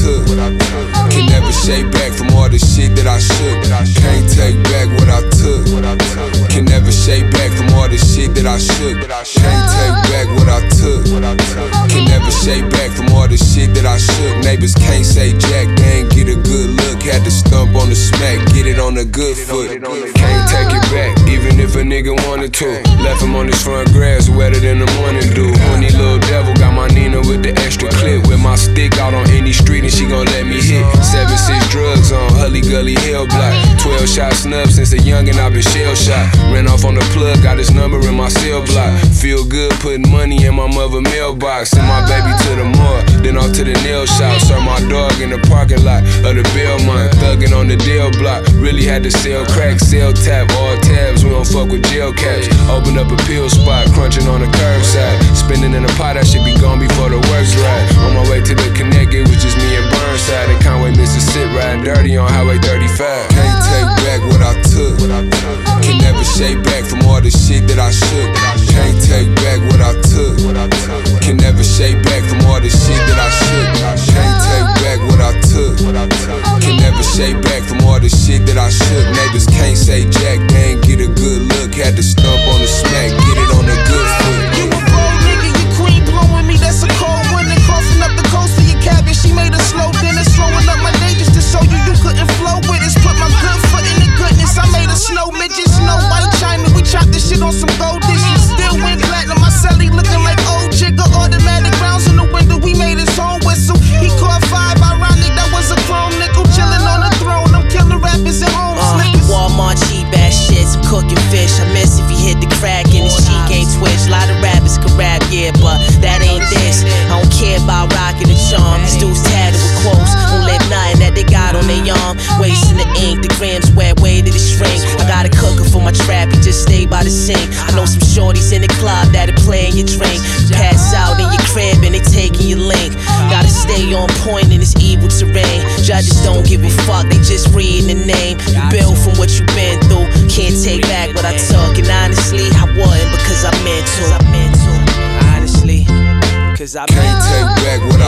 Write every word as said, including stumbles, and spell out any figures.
took. Can never shake back from all the shit that I shook. Can't take back what I took. Can never shake back from all the shit that I shook. Can't take back what I took. Can never shake back from all the shit that I shook. Neighbors can't say jack, they ain't get a good look. Had to stump on the smack, get it on a good foot. Can't take it back, even if a nigga wanted to. Left him on his front grass, wetter than the morning dew. Honey little devil, got my Nina with the extra clip. With my stick out on any street and she gon' let me hit. Seven, six drugs on Hully Gully Hill Block. Twelve shot snub since a youngin' I been shell shot. Ran off on the plug, got his number in my cell block. Feel good putting money in my mother mailbox. Send my baby to the mall, then off to the nail shop. Serve my dog in the parking lot of the Belmont. Thuggin' on the Dale block, really had to sell crack, sell tap, all tabs. We don't fuck with jail caps. Open up a pill spot, crunching on the curbside. Spinning in a pot, I should be gone before the works ride. On my way to the Connect, it was just me and Burnside. In Conway, Mississippi, riding dirty on Highway thirty-five. Can't take back what I took. Can never shake back from all the shit that I shook. Can't take back what I took. Can never shake back from all the shit that I shook. Can't take back what I took. Can never shake back from all the shit that I shook. Neighbors can't say jack, they ain't get a good look. Had to stump on the smack, get it on a good foot. You a bold nigga, you queen blowing me, that's a cold one. And coughing up the coast for your cabin, she made a slow dinner. Slowing up my day just to show you you couldn't flow with us. Put my good foot in the goodness, I made a snow midget, snow white china. We chopped this shit on some gold dishes. Still went platinum, my celly looking like old jigger. Automatic rounds in the window, we made his own whistle. He caught five, ironic, that was a chrome nickel. Chilling on the throne, I'm killing rappers at home. Uh, Walmart cheap ass shit, some cooking fish. I miss if he hit the crack and his cheek ain't twitch. A lot of rappers can rap, yeah, but that ain't this. I don't care about rocking the charm. These dudes tatted with quotes, don't let nothing that they got on their arm. Wasting the ink, the grams wet, way to the shrink. I got a cooker for my trap, he just stay by the sink. I know some shorties in the club that'll play in your drink. Pass out in your crib and they taking your link. Gotta stay on point in this evil terrain. Judges don't give a fuck, they just reading the name. You build from what you been through, can't take back what I took. And honestly, I wouldn't because I meant to. Honestly, cause I can't take back what